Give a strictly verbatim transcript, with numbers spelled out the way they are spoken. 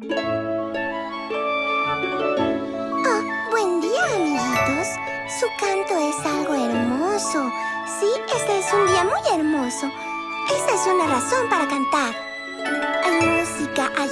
Oh, buen día, amiguitos. Su canto es algo hermoso. Sí, este es un día muy hermoso. Esa es una razón para cantar. Hay música,